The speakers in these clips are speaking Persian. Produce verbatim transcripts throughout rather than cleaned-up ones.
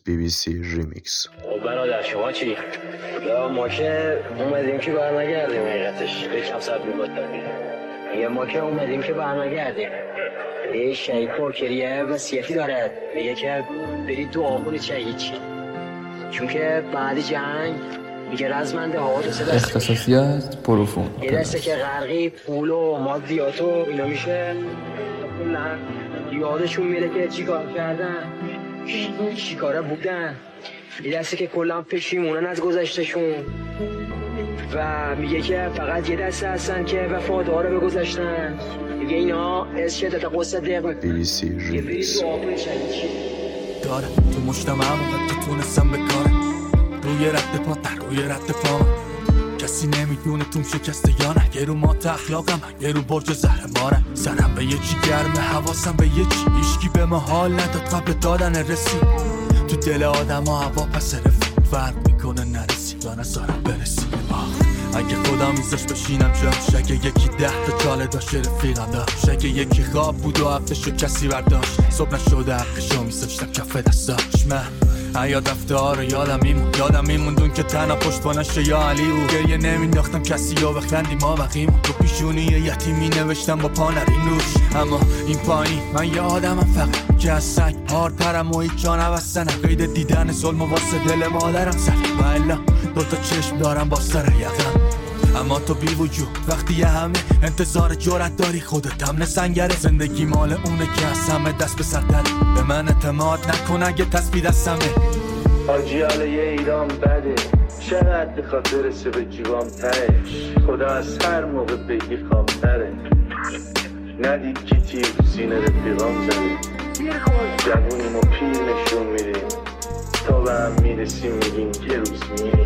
بی بی سی ریمیکس. برادر شما چی؟ یا ما که اومدیم که برنگردیم، حقیقتش یکم صبر می‌کنیم. یا ما که اومدیم که برنگردیم. یه شهید پرکریه وصیتی داره، میگه که برید دعا کنید شهید چی، چون که بعد جنگ میگه رزمنده ها دو سه دسته اختصاصیات پروفون، یه دسته که غرقی پول و مادیات و اینا میشه، کلا یادشون میره که چی کار کردن، چی کاره بودن. یه دسته که کلا پشیمونن از گذشتشون و میگه که فقط یه دسته هستن که وفادار به گذشتن. میگه اینا از شدت قصه دقیق بی بی سی ریمیکس. داره تو مجتمع موقع که تونستم بکارم روی رد پا در روی رد پا کسی نمیدونه توم شکسته یا نه. یه رو ما اخلاقم، یه رو برج زهرمارم. سرم به یکی گرمه، حواسم به یکی. هیچکی به ما حال نداد قبل دادن رسید. تو دل آدم ها هوا پس رفت فرق میکنه نرسی یا نزارم برسی. اگه خدا میذاش بشینم جاش، اگه یکی ده تا چاله داشت رفیقم داشت، اگه یکی خواب بود و حقشو کسی برداشت، صبح نشده حقشو میذاشتم کف دستاش. من یاد دفتر رو یادم میمون یادم میموندون که تنها پشت پانشه یا علی بود. گریه نمینداختم کسی یا بخندی ما بقیمون. تو پیشونی یتیمی نوشتم با پا نرین روش. اما این پایین من یه آدمم فقط که از سنگ هارترم و هیچ جا نبستنم. قید دیدن ظلم و واسه دل مادرم زد و الا دوتا چشم دارم با سر یقم. اما تو بی وجود وقتی یه همه انتظار جرأت داری، خودت هم نسنگره. زندگی مال اونه که از همه دست به سر داره. به من اعتماد نکن اگه تسبیح دستمه. حاجی حالا یه ایران بده، چقدر بخواد برسه به جیبام تهش. خدا از هر موقع بگی خواب تره. ندید که تیر سینه رفیقام زده. جوونیم و پیر نشون میدیم تا به هم میرسیم میگیم که روز میریم.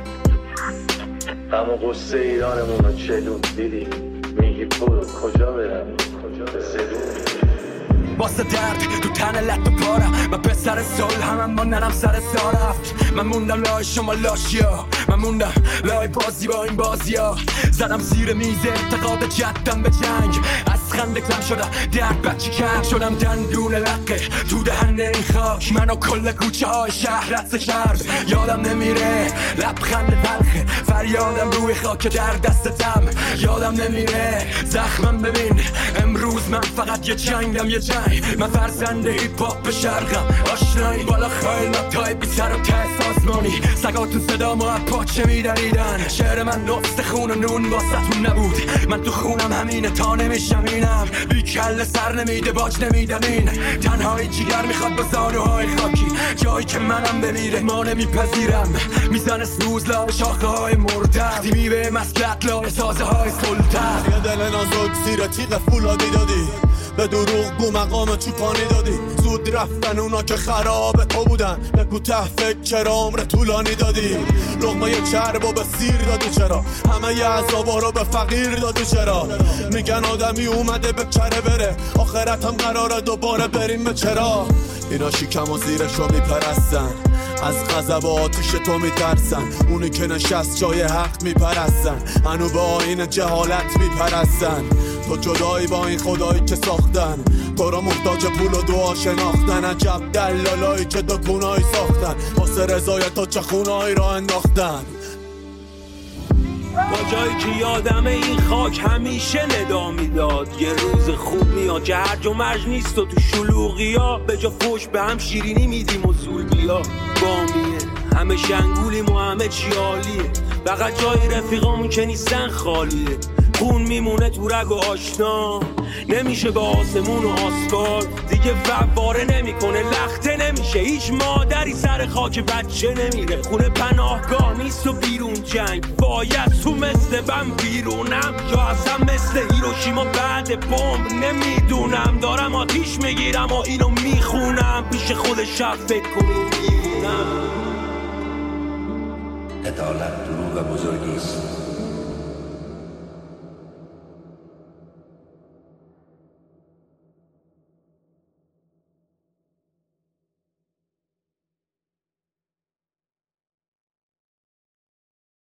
اما قصه ایرانمون رو چلون دیدیم، میگی برو کجا برم کجا برم. واسه درد تو تن لط و پارم. من پسر سال همم با ننم سر سارفت. من موندم لای شما لاشیا، من موندم لای بازی با این بازیا. زدم زیر میز اعتقاد جدم به جنگ. از خنده کلم شدم درد بچی کرد. شدم دندون لقه تو دهن این خاک. منو کل کوچه های شهر رد کرد. یادم نمیره لبخند تلخه فریادم روی خاک در دستتم. یادم نمیره زخمم ببین امروز من فقط یه جنگم یه جنگ. من فرزند هیپ هاپ شرقم آشنایی بالا خیلاتای بی سر و ته سازمانی. سگاتون صدا ما پاچه میدریدن. شعر من نفس خون و نون واسطون نبود. من تو خونم همینه تا نمیشم اینم. بی کل سر نمیده باج نمیدم این. تنهایی جیگر میخواد با زانوهای خاکی. جایی که منم بمیره ما نمیپذیرم. میزنه سوز لای شاخه های مرده. دیمی به مسلط لای سازه های سلطه. یه دل نازک زیر تیغ فولادی دادی. به دروغ گو مقام چوپانی دادی. زود رفتن اونا که خراب تو بودن. به کوته فکر چرا عمر طولانی دادی. لقمه چرب و به سیر دادی چرا. همه ی عذابا رو به فقیر دادی چرا. میگن آدمی اومده به کره بره. آخرت هم قراره دوباره بریم به چرا. اینا شیکم و زیرش رو میپرستن. از غضب و آتیش تو میترسن. اونی که نشست جای حق میپرستن. هنو به آیین جهالت میپرستن. تو جدایی با این خدایی که ساختن. تو رو محتاج پول و دعا شناختن. عجب دلالایی که دکونایی ساختن. واسه رضایت تو چه خونایی را انداختن. با جایی که یادم این خاک همیشه ندا میداد. یه روز خوب میاد که هرج و مرج نیست و تو شلوغی ها به جا فوش به هم شیرینی میدیم و زول بیا بامیه. همه شنگولیم و همه چی عالیه. فقط جای رفیقامون که نیستن خالیه. خون میمونه تو رگ و آشنا. نمیشه با آسمون و آسفالت دیگه فواره نمیکنه. لخته نمیشه هیچ مادری سر خاک بچه نمیره. خونه پناهگاه نیست و بیرون جنگ. باید تو مثل بم بیرونم یا اصلا مثل هیروشیما بعد بمب. نمیدونم دارم آتیش میگیرم و اینو میخونم. پیش خود شب فکر کنیم میمونم. عدالت دروغ بزرگی است.